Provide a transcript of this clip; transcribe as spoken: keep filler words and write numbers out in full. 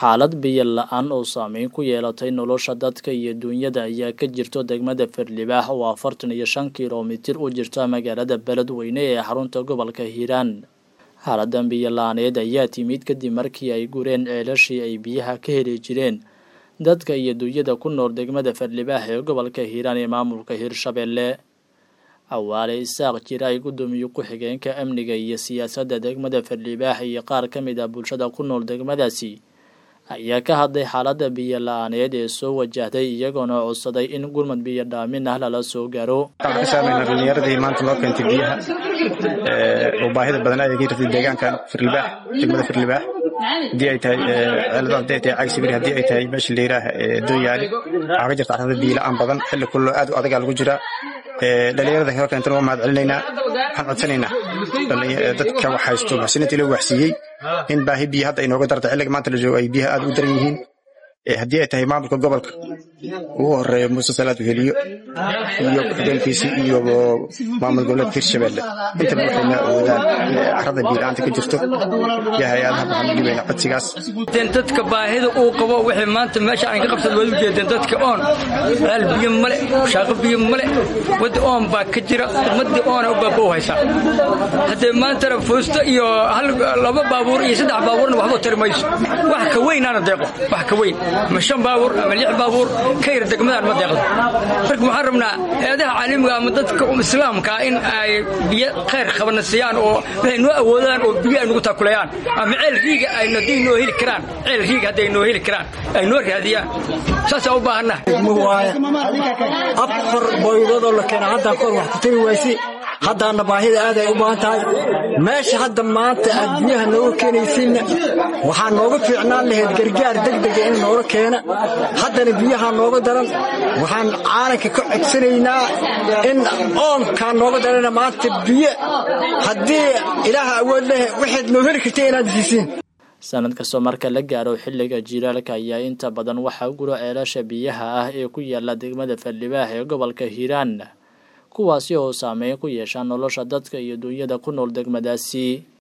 xaalad biyo la'aan oo saameyn ku yeelatay nolosha dadka iyo dunyada ayaa ka jirto degmada Firlibaax oo afartan iyo shan kiiloomitir u jirta magaalada Beledweyne ee xarunta gobolka Hiiraan. Xaaladan biyo la'aaneed ayaa timid kadib markii ay gureen ceelashii ay biyaha ka heli jireen dadka iyo dunyada ku nool degmada Firlibaax ee gobolka Hiiraan ee maamulka Hirshabelle. Awaale Isaaq Jiraay gudoomiye ku xigeenka amniga iyo siyaasadda degmada Firlibaax iyo qaar ka mid ah bulshada ku nool degmadaasi ayaa ka hadlay xaaladda biyo la'aaneed ee soo wajahday iyagoona codsaday in gurmad biyo dhaamin ah lala soo gaaro. Waxaan sameynaa dhalinyarada maanta loo keentay biyaha ee oo baahida badan ay jirtay deegaankan Firlibaax degmada Firlibaax hadii ay tahay cilada hadii ay tahay cagsibir hadii ay tahay meesha leeraha ee Dooyaali waxa ka jirta xaalada biyo la'aan badan xilli kullu aad u adag lagu jira ee dhalinyarada ka keentay waa mahad celinaynaa waxaan codsanaynaa dadka wax haysto maxsintii loo waxsiiyay in baahi biyo hadda inooga darta xilliga maanta la joogo ay biyaha aad u daran yihiin ee hadii ay tahay maamulka gobolka uu horeeyo Muuse Salaad Weheliyo iyo ku-xigeenkiisa iyo maamul gobolka Hirshabelle inta waxayna awoodaan carrada biyo la'aanta ka jirto hay'adaha waxaan dhibaynaa codsigaas dadka baahida uu qabo wixii maanta meesha aan ka qabsan wada jeedin dadka oon hal biyo male shaqo biyo male wada oon baa ka jira ummadii oon u baaboo haysa hadee maanta foosto iyo hal laba baabuur iyo saddex baabuurna waxba tarmayso wax ka weyn aan deeqo wax ka weyn ma shan baabuur ama lix baabuur kayr degmadan ma deeqdo marka waxaan rabnaa eedaha caalamiga ama dadka islaamka in ay biyo khayr qabanayaan oo waxay noo awoodaan oo biyo ay nagu taakulayaan ama ceel riiga ay nadiino heli karaan ceel riiga haday noo heli karaan ay noo raadiyaan saas u baahanahay afar boydoodo la keenay hadda kor wax ku tiri waysi haddana baahida aad ay u baahan tahay meesha hadda maanta aad biyaha nooga keenaysiin waxaa nooga fiicnaan lahayd gargaar degdeg ah in nooga keena haddana biyaha nooga daran waxaan caalanka ka codsanaynaa in oonka nooga daran maanta biyo haddii ilaaha awood leh waxaad noo heli kartay inaad siisiin. sanad kasta marka la gaaro xilliga jiilaalka ayaa inta badan waxa guro ceelasha biyaha ah ee ku yaala degmada Firlibaax ee gobolka Hiiraan kuwaasi oo saameyn ku yeesha nolosha dadka iyo dunyada ku nool degmadaasi.